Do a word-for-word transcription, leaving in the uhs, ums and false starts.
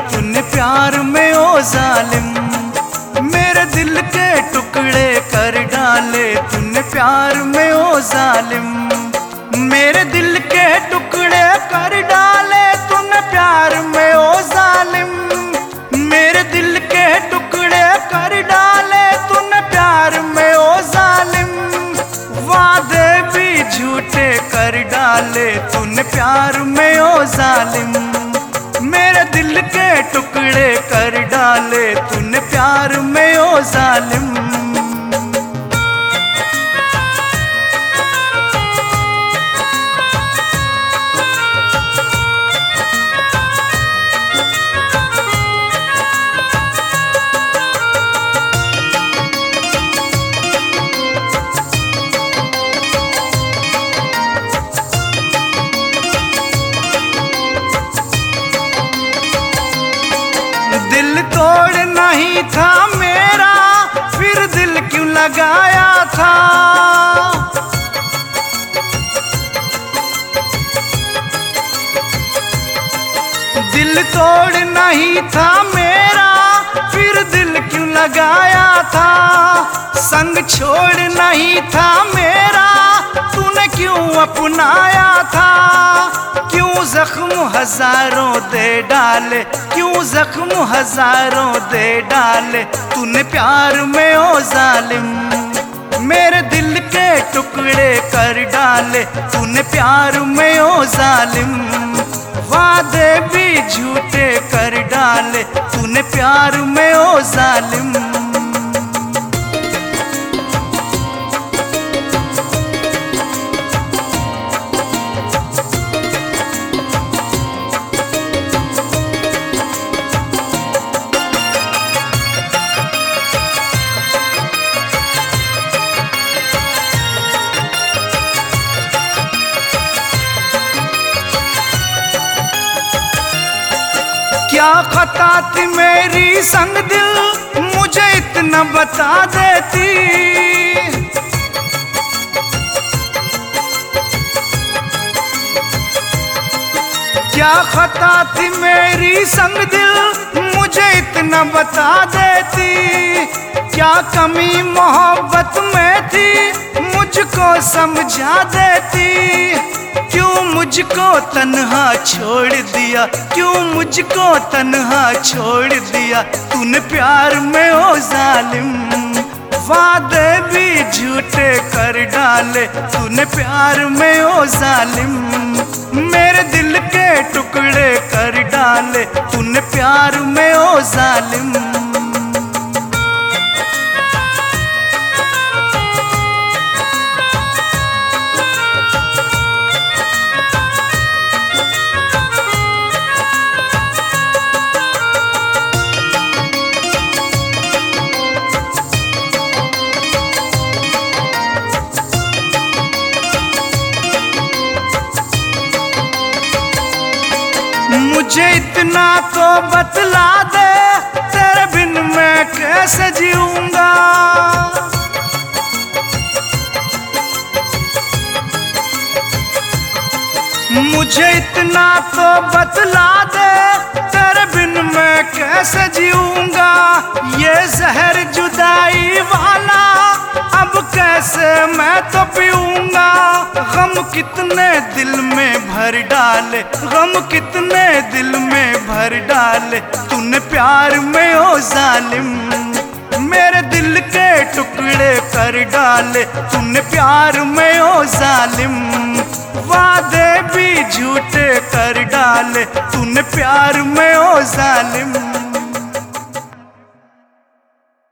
तूने प्यार में ओ जालिम, मेरे दिल के टुकड़े कर डाले तूने प्यार में ओ जालिम, मेरे दिल के टुकड़े कर डाले तूने प्यार में ओ जालिम, मेरे दिल के टुकड़े कर डाले तूने प्यार में ओ जालिम, वादे भी झूठे कर डाले तूने प्यार में ओ जालिम, मेरे दिल के टुकड़े कर डाले तूने प्यार में ओ जालिम। दिल तोड़ नहीं था मेरा फिर दिल क्यों लगाया था, दिल तोड़ नहीं था मेरा फिर दिल क्यों लगाया था, संग छोड़ नहीं था मेरा तूने क्यों अपनाया था, क्यों जख्म हजारों दे डाले, क्यों जख्म हजारों दे डाले तूने प्यार में ओ जालिम, मेरे दिल के टुकड़े कर डाले तूने प्यार में ओ जालिम, वादे भी झूठे कर डाले तूने प्यार में ओ जालिम। क्या खता थी मेरी संग दिल मुझे इतना बता देती, क्या खता थी मेरी संग दिल मुझे इतना बता देती, क्या कमी मोहब्बत में थी मुझको समझा देती, क्यों मुझको तन्हा छोड़ दिया, क्यों मुझको तन्हा छोड़ दिया तूने प्यार में ओ जालिम, वादे भी झूठे कर डाले तूने प्यार में ओ जालिम, मेरे दिल के टुकड़े कर डाले तूने प्यार में ओ जालिम। मुझे इतना तो बतला दे तेरे बिन मैं कैसे जीऊंगा, मुझे इतना तो बतला दे तेरे बिन मैं कैसे जीऊंगा, ये जहर जुदाई वाला अब कैसे मैं तो पीऊंगा, गम कितने दिल में भर डाले, गम कितने दिल में भर डाले तूने प्यार में ओ जालिम, मेरे दिल के टुकड़े कर डाले तूने प्यार में ओ जालिम, वादे भी झूठे कर डाले तूने प्यार में ओ जालिम।